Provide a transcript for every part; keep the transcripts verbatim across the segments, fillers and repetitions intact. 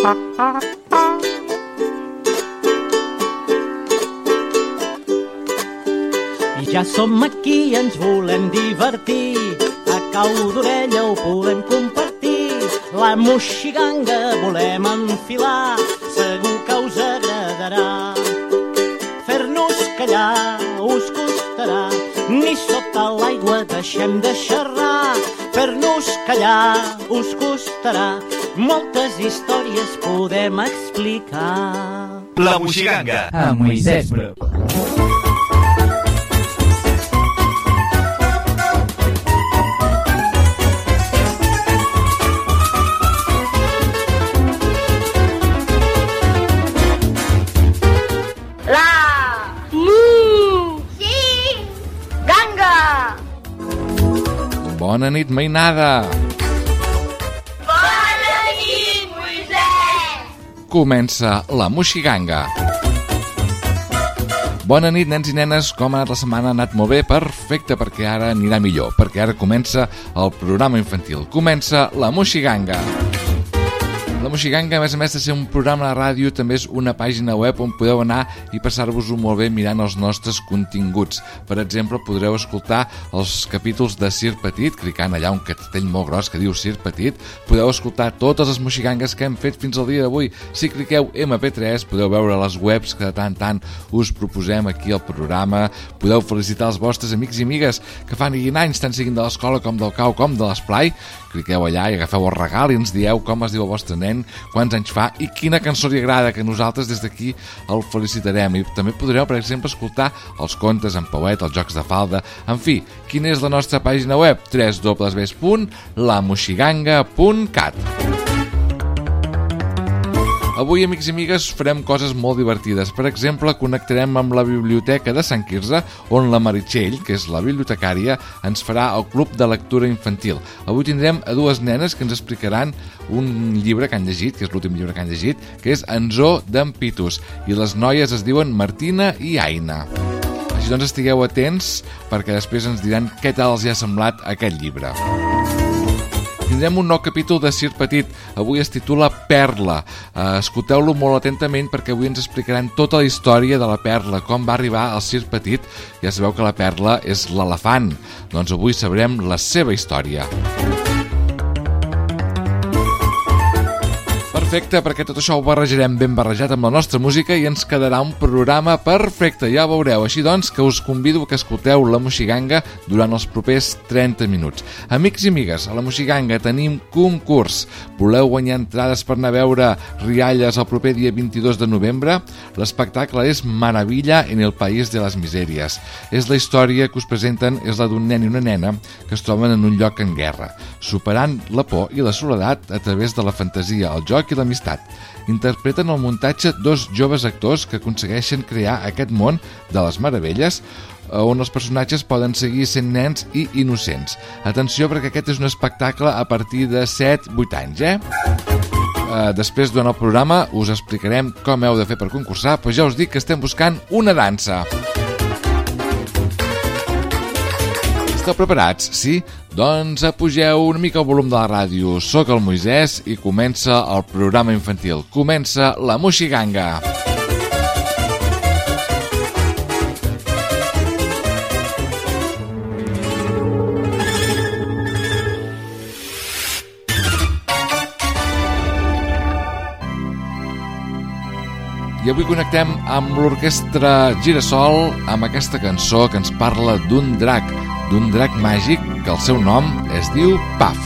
Ja som aquí i ens volem divertir, a cau d'orella ho volem compartir, la moixiganga volem enfilar, segur que us agradarà. Fer-nos callar us costarà, ni sota l'aigua deixem de xerrar. Fer-nos callar us costarà, moltes històries podem explicar. La moixiganga amb Moisès Bru. Bona nit, mainada! Bona nit, Moisès! Comença la moixiganga. Bona nit, nens i nenes, com ha anat la setmana? Ha anat molt bé? Perfecte, perquè ara anirà millor, perquè ara comença el programa infantil. Comença la moixiganga. La Moixiganga, a més a més de ser un programa de ràdio, també és una pàgina web on podeu anar i passar-vos-ho molt bé mirant els nostres continguts. Per exemple, podreu escoltar els capítols de Sir Petit, clicant allà un cartell molt gros que diu Sir Petit. Podeu escoltar totes les moixigangues que hem fet fins al dia d'avui. Si cliqueu eme pe tres, podeu veure les webs que de tant en tant us proposem aquí al programa. Podeu felicitar els vostres amics i amigues que fan anys, tant siguin de l'escola com del cau com de l'esplai. Cliqueu allà i agafeu el regal i ens dieu com es diu el vostre nen, quants anys fa i quina cançó li agrada, que nosaltres des d'aquí el felicitarem. I també podreu, per exemple, escoltar els contes en pauet, els jocs de falda, en fi, quina és la nostra pàgina web? w w w punt la moixiganga punt cat. Avui, amics i amigues, farem coses molt divertides. Per exemple, connectarem amb la biblioteca de Sant Quirze, on la Meritxell, que és la bibliotecària, ens farà el club de lectura infantil. Avui tindrem a dues nenes que ens explicaran un llibre que han llegit, que és l'últim llibre que han llegit, que és En Zoo d'en Pitus, i les noies es diuen Martina i Aina. Així doncs, estigueu atents, perquè després ens diran què tal els ha semblat aquest llibre. Tindrem un nou capítol de Sir Petit. Avui es titula Perla. Uh, escolteu-lo molt atentament perquè avui ens explicaran tota la història de la Perla, com va arribar al Sir Petit. Ja sabeu que la Perla és l'elefant. Doncs avui sabrem la seva història. Perfecte, perquè tot això ho barrejarem ben barrejat amb la nostra música i ens quedarà un programa perfecte, ja ho veureu. Així doncs, que us convido que escolteu la moixiganga durant els propers trenta minuts. Amics i amigues, a la moixiganga tenim concurs. Voleu guanyar entrades per anar a veure Rialles el proper dia vint-i-dos de novembre? L'espectacle és Maravilla en el País de les Misèries. És la història que us presenten, és la d'un nen i una nena que es troben en un lloc en guerra, superant la por i la soledat a través de la fantasia, el joc i l'amistat. Interpreten el muntatge dos joves actors que aconsegueixen crear aquest món de les meravelles on els personatges poden seguir sent nens i innocents. Atenció, perquè aquest és un espectacle a partir de set vuit anys, eh? Uh, després, durant el programa, us explicarem com heu de fer per concursar, però ja us dic que estem buscant una dansa. Esteu preparats? Sí? Doncs apugeu una mica el volum de la ràdio. Soc el Moisès i comença el programa infantil. Comença la moixiganga. I avui connectem amb l'orquestra Girasol amb aquesta cançó que ens parla d'un drac, d'un drac màgic que el seu nom es diu Puff.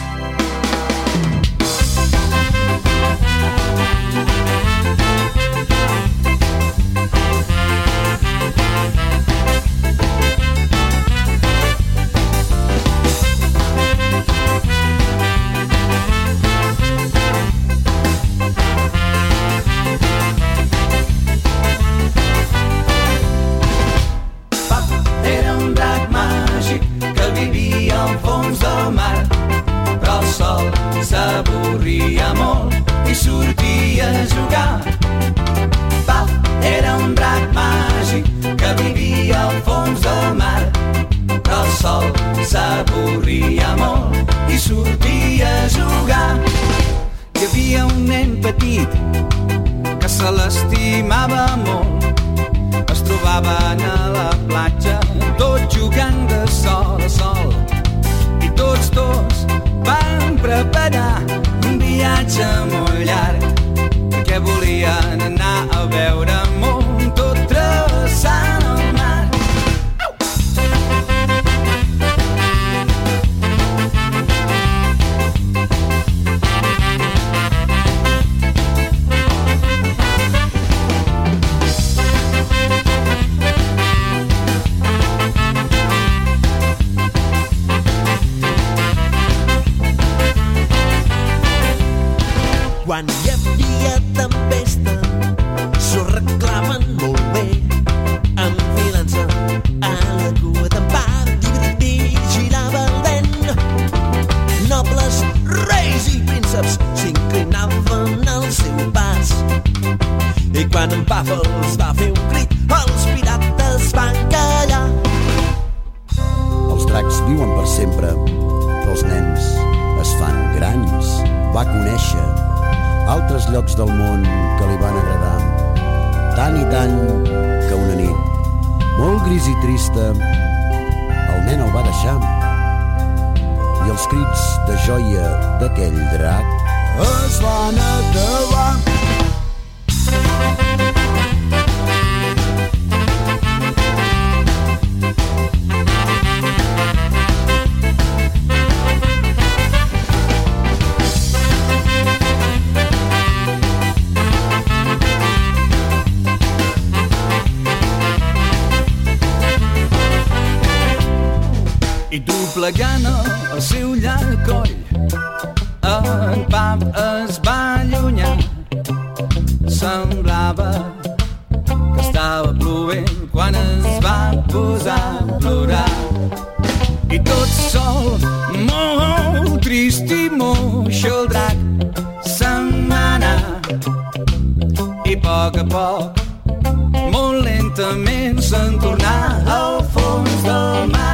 S'avorria molt i sortia a jugar. Puff era un drac màgic que vivia al fons del mar, però el sol s'avorria molt i sortia a jugar. Hi havia un nen petit que se l'estimava molt. Es trobaven a la platja, tots jugant de sol a sol. I tots dos van preparar un viatge molt llarg, perquè volien anar a veure món tot travessant el mar. Quan hi havia tempesta, s'ho reclamen molt bé, enfilant-se a la cua d'en Pap, i girava el vent. Nobles, reis i prínceps s'inclinaven al seu pas. I quan en Pap els va fer un crit, els pirates van callar. Els dracs viuen per sempre, però els nens es fan grans. Va conèixer altres llocs del món que li van agradar, tant i tant que una nit, molt gris i trista, el nen el va deixar. I els crits de joia d'aquell drac es van acabar. Doblegant el seu llarg coll, en Pap es va allunyar. Semblava que estava plovent quan es va posar a plorar. I tot sol, molt trist i moix, el drac se'n va anar. I a poc a poc, molt lentament, se'n tornà al fons del mar.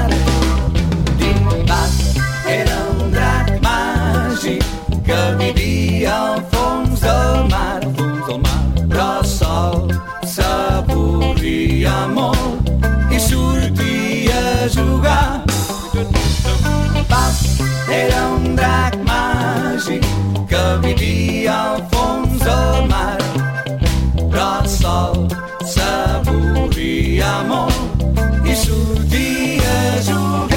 Era un drac màgic que vivia al fons del mar, al fons del mar. Però sol s'avorria molt i sortia a jugar. Pap era un drac màgic que vivia al fons del mar, però sol s'avorria molt i sortia a jugar.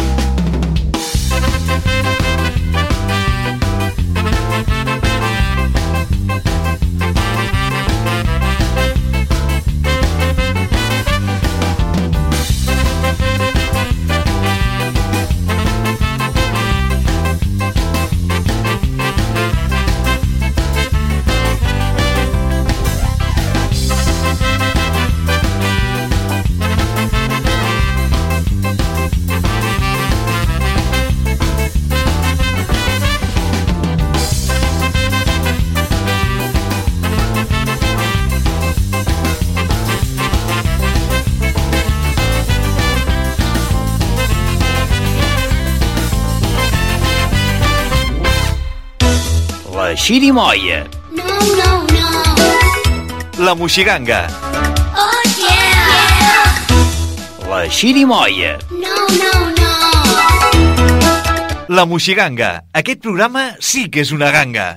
Xirimoia. No, no, no. La moixiganga. Oh, yeah. La xirimoia. No, no, no. La moixiganga. Aquest programa sí que és una ganga.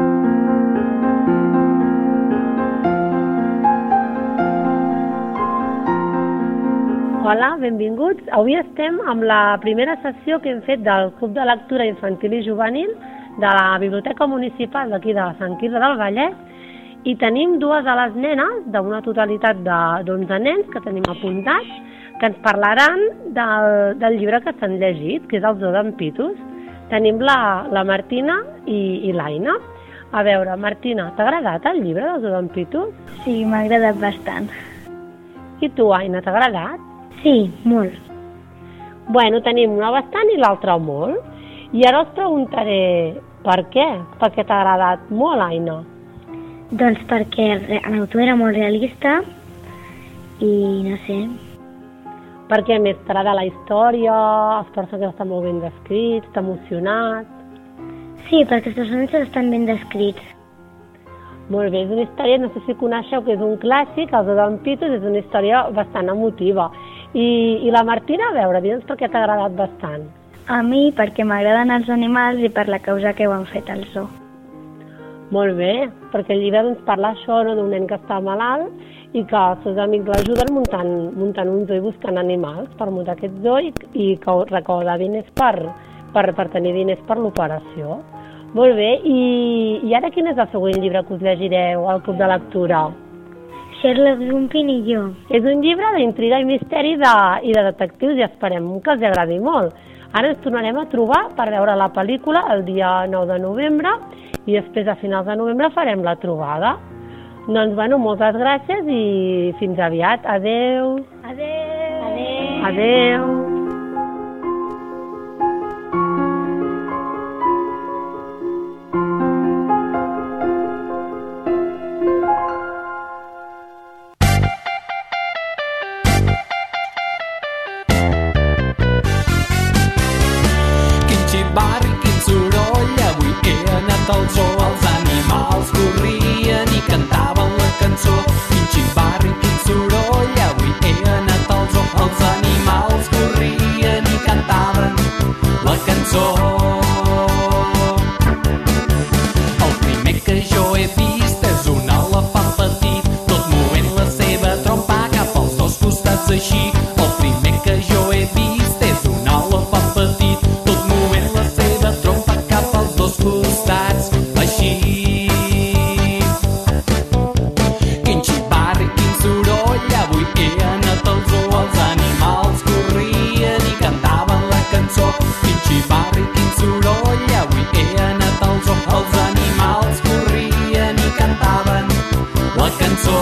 Hola, benvinguts. Avui estem amb la primera sessió que hem fet del Club de Lectura Infantil i Juvenil de la Biblioteca Municipal d'aquí de Sant Quirze del Vallès, i tenim dues de les nenes d'una totalitat d'onze nens que tenim apuntats, que ens parlaran del, del llibre que s'han llegit, que és el Zoo d'en Pitus. Tenim la, la Martina i, i l'Aina. A veure, Martina, t'ha agradat el llibre del Zoo d'en Pitus? Sí, m'ha agradat bastant. I tu, Aina, t'ha agradat? Sí, molt. Bueno, tenim una bastant i l'altra molt. I ara us preguntaré per què? Per què t'ha agradat molt, Aina? Doncs perquè l'autor era molt realista i no sé. Perquè més t'agrada la història, els personatges estan molt ben descrits, t'ha emocionat? Sí, perquè els personatges estan ben descrits. Molt bé, és una història, no sé si coneixeu, que és un clàssic, els Odampitos, és una història bastant emotiva. I, i la Martina, a veure, digue'ns per què t'ha agradat bastant. A mi perquè m'agraden els animals i per la causa que ho han fet al zoo. Molt bé, perquè el llibre doncs, parla això, no, d'un nen que està malalt i que els seus amics l'ajuden muntant, muntant un zoo i buscant animals per muntar aquest zoo i, i que recauda diners per, per, per tenir diners per l'operació. Molt bé, i, i ara quin és el següent llibre que us llegireu al Club de Lectura? Sherlock Jumpin i jo. És un llibre d'intriga i misteri de, i de detectius i esperem que els agradi molt. Ara ens tornarem a trobar per veure la pel·lícula el dia nou de novembre i després a finals de novembre farem la trobada. Doncs, bueno, moltes gràcies i fins aviat. Adeu. Adeu. Adeu. Adeu. Al zoo els animals corrien i cantaven la cançó. Quin xivarri, quin soroll, avui he anat al zoo. Els animals corrien i cantaven la cançó. El primer que jo he vist és un elefant petit, tot movent la seva trompa cap als dos costats així. El primer que jo he vist és un elefant petit, tot movent la seva trompa cap als dos costats. Quin xivarri, quin soroll, avui he anat al zoo. Els animals corrien i cantaven la cançó. Quin xivarri, quin soroll, avui he anat al zoo. Els animals corrien i cantaven la cançó.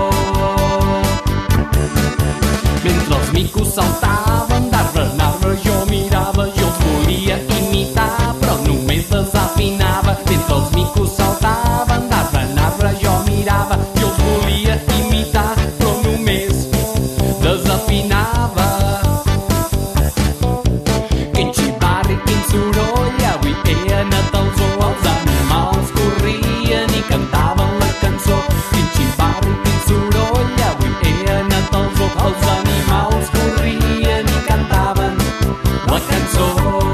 Mentre els micos saltaven d'arbre en arbre, jo mirava, jo els volia imitar, però només desafinava. Mentre els micos saltaven d'arbre en arbre, jo mirava, jo els volia imitar, però només desafinava. Quin xivarri, quin soroll, avui he anat al zoo. Els animals corrien i cantaven la cançó. Quin xivarri, quin soroll, avui he anat al zoo. Els animals corrien i cantaven la cançó.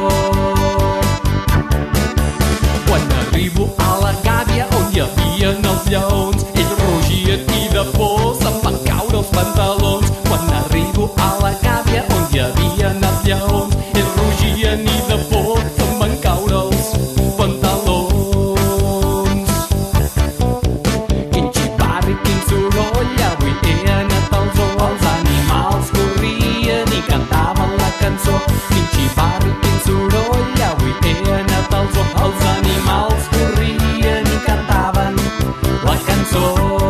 Quan arribo a la gàbia on hi havia els lleons, ells rugien i de por se'm van caure els pantalons. Quan arribo a la gàbia on hi havia els lleons, ells rugien i de por se'm van caure els pantalons. Quin xivarri, quin soroll, avui he anat al zoo. Els animals corrien i cantaven la cançó. Quin xivarri, quin soroll, avui he anat al zoo. Els animals corrien i cantaven la cançó.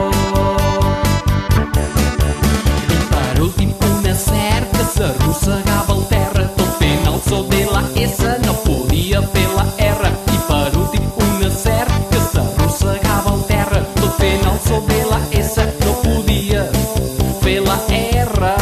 I per últim una serp que s'arrossegava al terra, tot fent el so de la S, no podia fer la R. I per últim una serp que s'arrossegava al terra, tot fent el so de la S, no podia fer la R.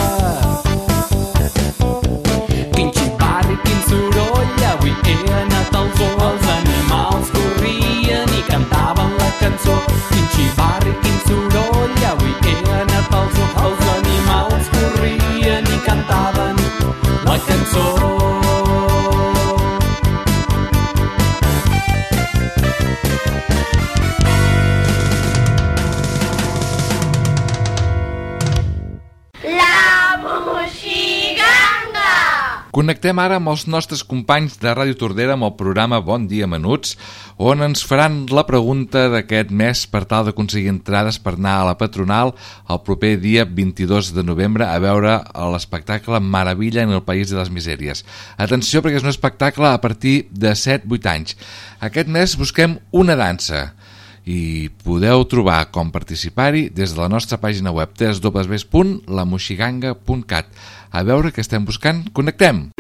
Quin xivarri, quin soroll, avui he anat al zoo. Els animals corrien i cantaven la cançó. Quin xivarri, quin soroll, avui he anat al zoo. Els animals corrien i cantaven la cançó. Connectem ara amb els nostres companys de Ràdio Tordera amb el programa Bon Dia Menuts, on ens faran la pregunta d'aquest mes per tal d'aconseguir entrades per anar a la Patronal el proper dia vint-i-dos de novembre a veure l'espectacle Maravilla en el País de les Misèries. Atenció, perquè és un espectacle a partir de set a vuit anys. Aquest mes busquem una dansa i podeu trobar com participar-hi des de la nostra pàgina web w w w punt la moixiganga punt cat. A veure què estem buscant. Connectem!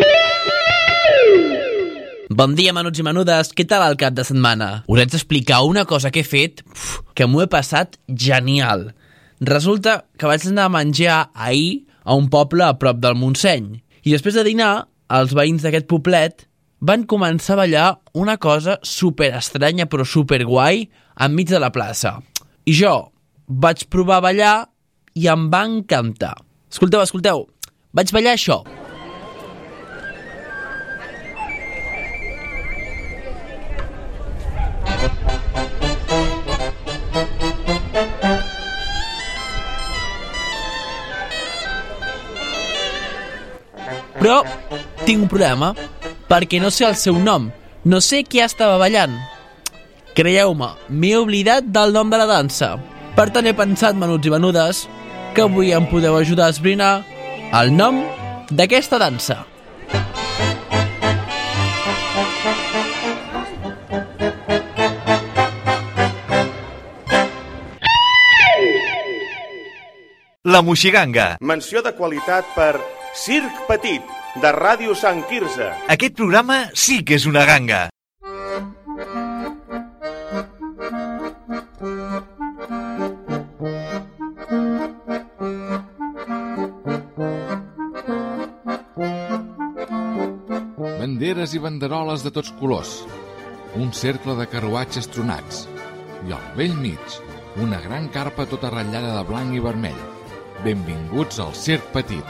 Bon dia, menuts i menudes. Què tal el cap de setmana? Us haig d'explicar una cosa que he fet uf, que m'ho he passat genial. Resulta que vaig anar a menjar ahir a un poble a prop del Montseny. I després de dinar, els veïns d'aquest poblet van començar a ballar una cosa super estranya però super guai enmig de la plaça. I jo vaig provar a ballar i em va encantar. Escolteu, escolteu, vaig ballar això. Però tinc un problema, perquè no sé el seu nom, no sé qui estava ballant. Creieu-me, m'he oblidat del nom de la dansa. Per tant he pensat, menuts i menudes, que avui em podeu ajudar a esbrinar el nom d'aquesta dansa. La Moixiganga. Menció de qualitat per Circ Petit, de Ràdio Sant Quirze. Aquest programa sí que és una ganga. Banderes i banderoles de tots colors, un cercle de carruatges tronats i al vell mig una gran carpa tota ratllada de blanc i vermell. Benvinguts al Circ Petit.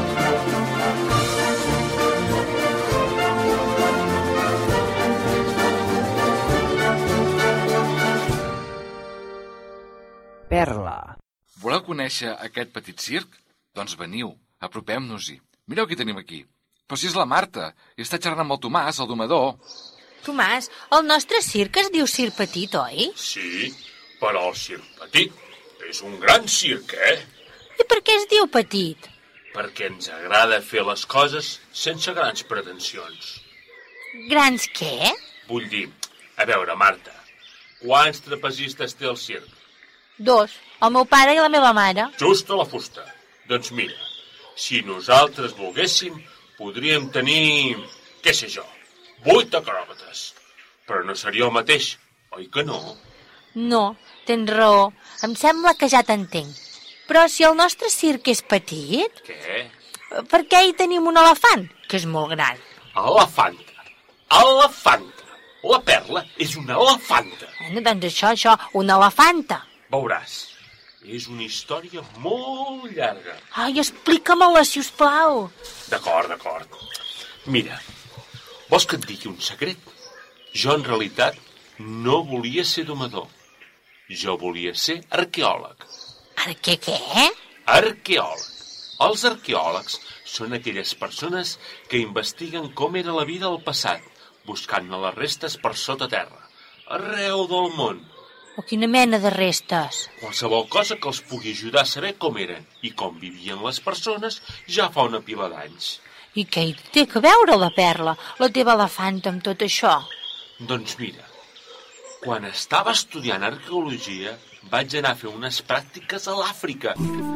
Perla. Voleu conèixer aquest petit circ? Doncs veniu, apropem-nos-hi. Mireu qui tenim aquí. Però si és la Marta, i està xerrant amb el Tomàs, el domador. Tomàs, el nostre circ es diu Circ Petit, oi? Sí, però el Circ Petit és un gran circ, eh? I per què es diu petit? Perquè ens agrada fer les coses sense grans pretensions. Grans què? Vull dir, a veure, Marta, quants trapezistes té el circ? Dos, el meu pare i la meva mare. Just a la fusta. Doncs mira, si nosaltres volguéssim, podríem tenir, què sé jo, vuit acròbates. Però no seria el mateix, oi que no? No, tens raó. Em sembla que ja t'entenc. Però si el nostre circ és petit... Què? Per què hi tenim un elefant, que és molt gran? Elefanta. Elefanta. La Perla és una elefanta. Bueno, doncs això, això, una elefanta. Veuràs, és una història molt llarga. Ai, explica-me-la, si us plau. D'acord, d'acord. Mira, vols que et digui un secret? Jo, en realitat, no volia ser domador. Jo volia ser arqueòleg. Arque què? Arqueòleg. Els arqueòlegs són aquelles persones que investiguen com era la vida al passat, buscant-ne les restes per sota terra, arreu del món. O quina mena de restes? Qualsevol cosa que els pugui ajudar a saber com eren i com vivien les persones ja fa una pila d'anys. I què hi té que veure la Perla, la teva elefanta, amb tot això? Doncs mira, quan estava estudiant arqueologia vaig anar a fer unes pràctiques a l'Àfrica.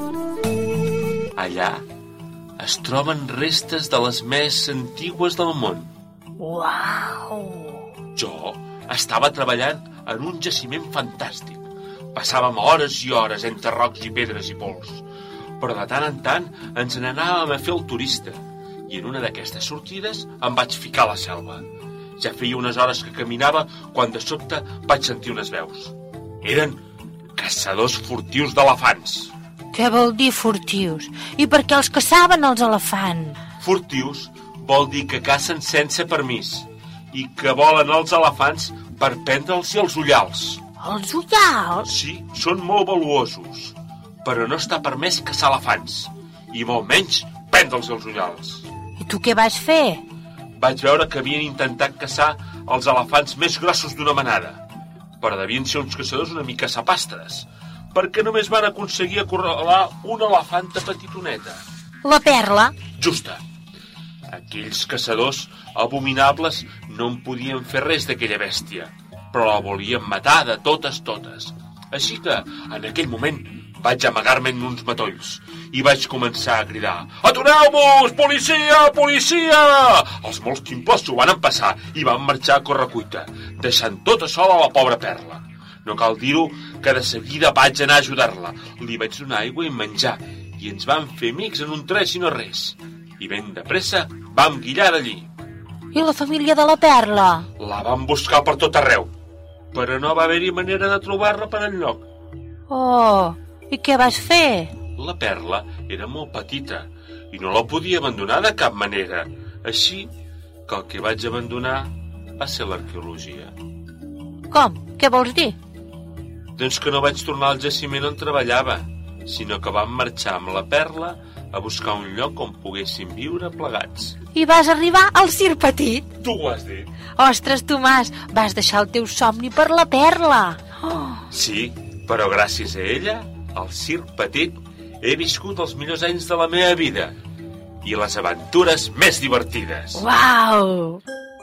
Allà es troben restes de les més antigues del món. Uau! Jo estava treballant en un jaciment fantàstic. Passàvem hores i hores entre rocs i pedres i pols. Però de tant en tant ens n'anàvem a fer el turista. I en una d'aquestes sortides em vaig ficar a la selva. Ja feia unes hores que caminava quan de sobte vaig sentir unes veus. Eren caçadors furtius d'elefants. Què vol dir furtius? I per què els caçaven els elefants? Furtius vol dir que cacen sense permís i que volen els elefants per prendre'ls els ullals. Els ullals? Sí, són molt valuosos, però no està permès caçar elefants i molt menys prendre'ls els ullals. I tu què vas fer? Vaig veure que havien intentat caçar els elefants més grossos d'una manada, però devien ser uns caçadors una mica sapastres, perquè només van aconseguir acorralar una elefanta petitoneta. La Perla? Justa. Aquells caçadors abominables no en podien fer res d'aquella bèstia, però la volien matar de totes totes. Així que, en aquell moment, vaig amagar-me en uns matolls i vaig començar a cridar: «Atureu-vos! Policia! Policia!» Els molts quimples s'ho van empassar i van marxar a correcuita, deixant tota sola la pobra Perla. No cal dir-ho que de seguida vaig anar a ajudar-la. Li vaig donar aigua i menjar i ens vam fer amics en un tres i no res. I ben de pressa vam guillar d'allí. I la família de la Perla? La van buscar per tot arreu, però no va haver-hi manera de trobar-la per enlloc. Oh, i què vas fer? La Perla era molt petita i no la podia abandonar de cap manera. Així que el que vaig abandonar va ser l'arqueologia. Com? Què vols dir? Doncs que no vaig tornar al jaciment on treballava, sinó que vam marxar amb la Perla a buscar un lloc on poguéssim viure plegats. I vas arribar al Circ Petit? Tu ho has dit. Ostres, Tomàs, vas deixar el teu somni per la Perla. Oh. Sí, però gràcies a ella, al Circ Petit, he viscut els millors anys de la meva vida i les aventures més divertides. Uau!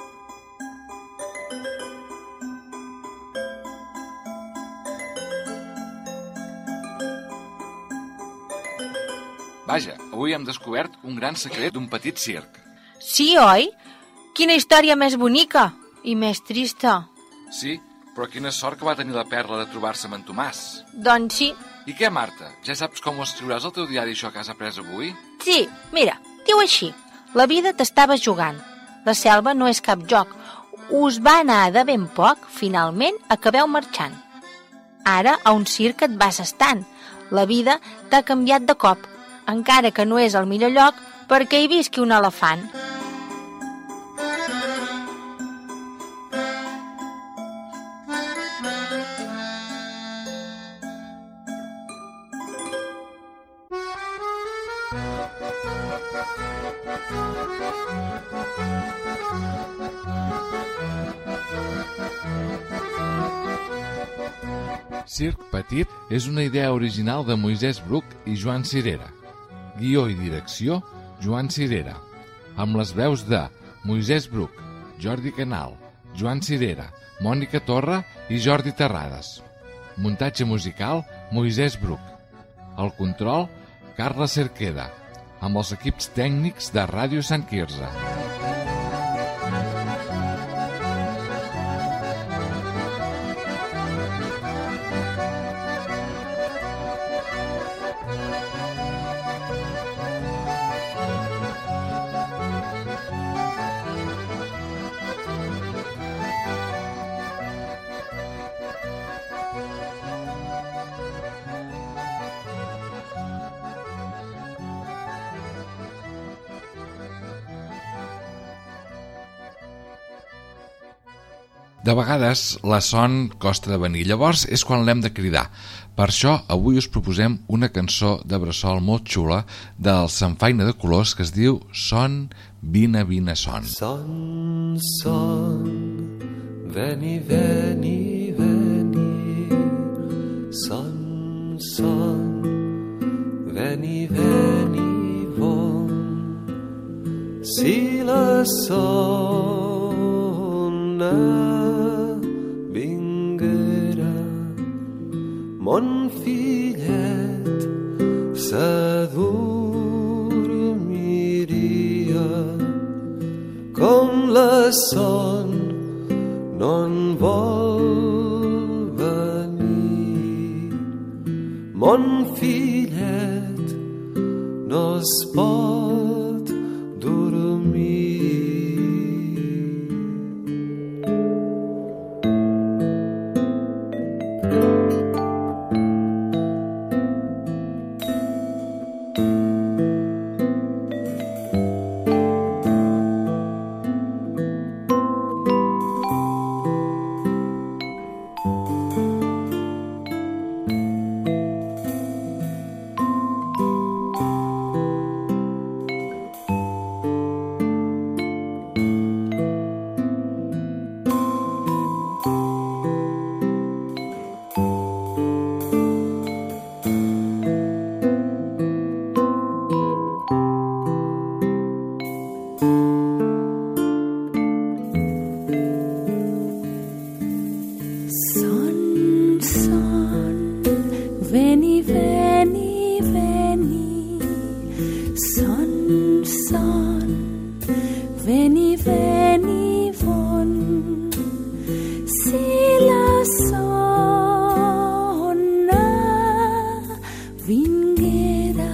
Vaja, avui hem descobert un gran secret d'un petit circ. Sí, oi? Quina història més bonica i més trista. Sí, però quina sort que va tenir la Perla de trobar-se amb en Tomàs. Doncs sí. I què, Marta? Ja saps com ho escriuràs al teu diari, això que has après avui? Sí, mira, diu així. La vida t'estava jugant. La selva no és cap joc. Us va anar de ben poc, finalment acabeu marxant. Ara a un circ et vas estant. La vida t'ha canviat de cop, encara que no és el millor lloc perquè hi visqui un elefant. Circ Petit és una idea original de Moisès Bruc i Joan Cirera. Guió i direcció, Joan Cirera. Amb les veus de Moisès Bruc, Jordi Canal, Joan Cirera, Mònica Torra i Jordi Terrades. Muntatge musical, Moisès Bruc. El control, Carla Cerqueda. Amb els equips tècnics de Ràdio Sant Quirze. De vegades la son costa de venir, llavors és quan l'hem de cridar. Per això avui us proposem una cançó de bressol molt xula del Samfaina de Colors que es diu Son, vine, vine, son. Son, son, veni, veni, veni. Son, son, veni, veni, von. Si la sona mon fillet s'adormiria com la son no en vol venir. Mon fillet no es pot dormir.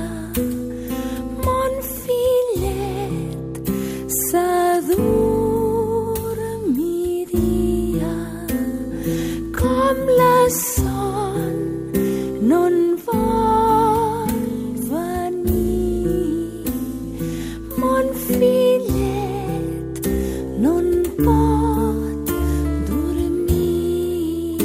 Mon fillet s'adormirà en vol venir. Mon fillet no en pot dormir.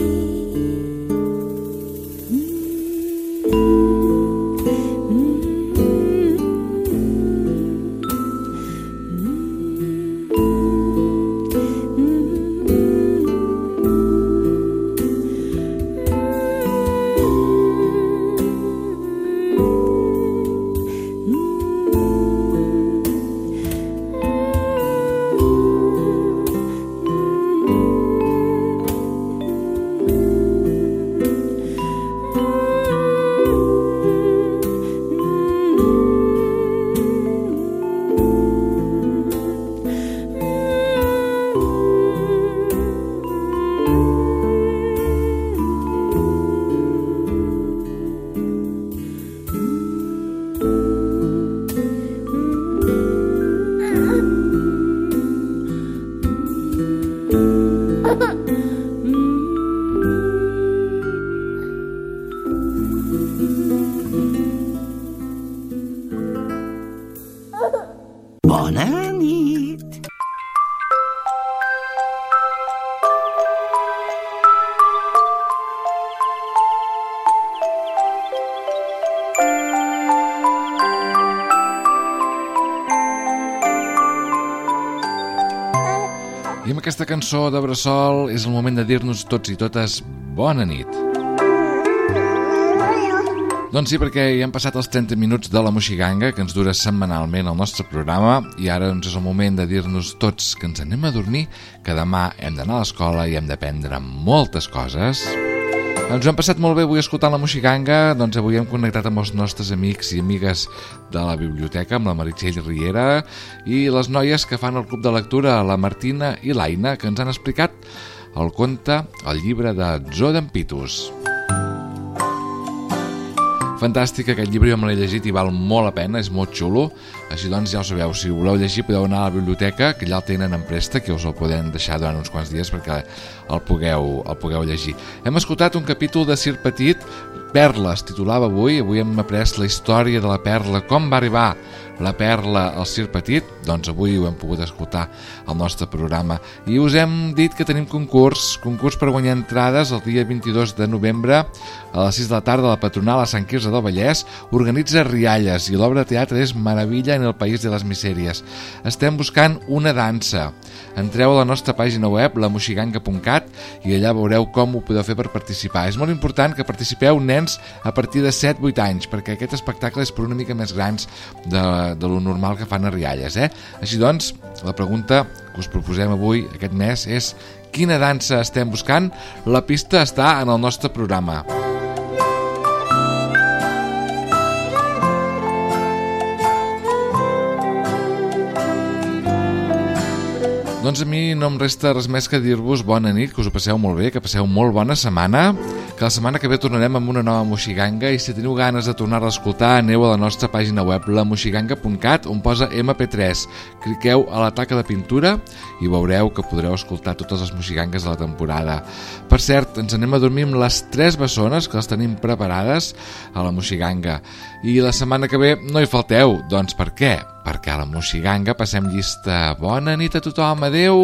Bona nit. I amb aquesta cançó de Bressol és el moment de dir-nos tots i totes bona nit. Doncs sí, perquè ja han passat els trenta minuts de la Moixiganga, que ens dura setmanalment el nostre programa, i ara doncs, és el moment de dir-nos tots que ens anem a dormir, que demà hem d'anar a l'escola i hem d'aprendre moltes coses. Ens ho hem passat molt bé avui escoltant la Moixiganga, doncs avui hem connectat amb els nostres amics i amigues de la biblioteca, amb la Meritxell Riera, i les noies que fan el club de lectura, la Martina i l'Aina, que ens han explicat el conte, el llibre de Zoo d'en Pitus. Fantàstic, aquest llibre jo me l'he llegit i val molt la pena, és molt xulo. Així doncs ja ho sabeu, si ho voleu llegir podeu anar a la biblioteca, que allà el tenen en préstec, que us el podem deixar durant uns quants dies perquè el pugueu, el pugueu llegir. Hem escoltat un capítol de Circ Petit, Perla es titulava avui, avui hem après la història de la Perla, com va arribar la Perla al Circ Petit, doncs avui ho hem pogut escoltar al nostre programa. I us hem dit que tenim concurs, concurs per guanyar entrades el dia vint-i-dos de novembre a les sis de la tarda a la Patronal a Sant Quirze del Vallès, organitza Rialles i l'obra de teatre és Maravilla en el País de les Misèries. Estem buscant una dansa. Entreu a la nostra pàgina web, la moixiganga punt cat, i allà veureu com ho podeu fer per participar. És molt important que participeu nens a partir de set vuit anys, perquè aquest espectacle és per una mica més grans de, de lo normal que fan a Rialles. Eh? Així doncs, la pregunta que us proposem avui, aquest mes, és quina dansa estem buscant? La pista està en el nostre programa. Doncs a mi no em resta res més que dir-vos bona nit, que us ho passeu molt bé, que passeu molt bona setmana, que la setmana que ve tornarem amb una nova Moixiganga i si teniu ganes de tornar-la a escoltar aneu a la nostra pàgina web, la moixiganga punt cat, on posa eme pe tres. Cliqueu a la taca de pintura i veureu que podreu escoltar totes les Moixigangues de la temporada. Per cert, ens anem a dormir amb les tres bessones, que les tenim preparades a la Moixiganga. I la setmana que ve no hi falteu. Doncs per què? Perquè a la Moixiganga passem llista. Bona nit a tothom, adeu!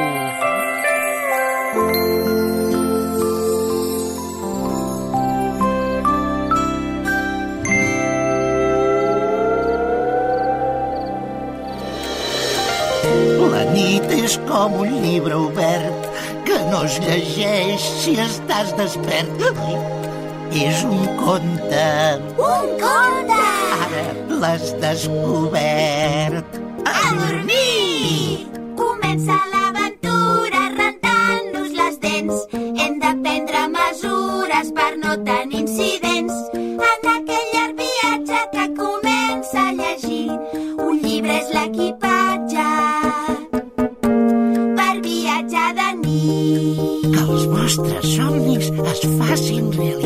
La nit és com un llibre obert que no es llegeix si estàs despert. És un conte. Un conte! Ara l'has descobert. A dormir! Comença l'aventura rentant-nos les dents. Hem de prendre mesures per no tenir incidents. En aquell llarg viatge que comença a llegir, un llibre és l'equipatge per viatjar de nit. Que els vostres somnis es facin realitat.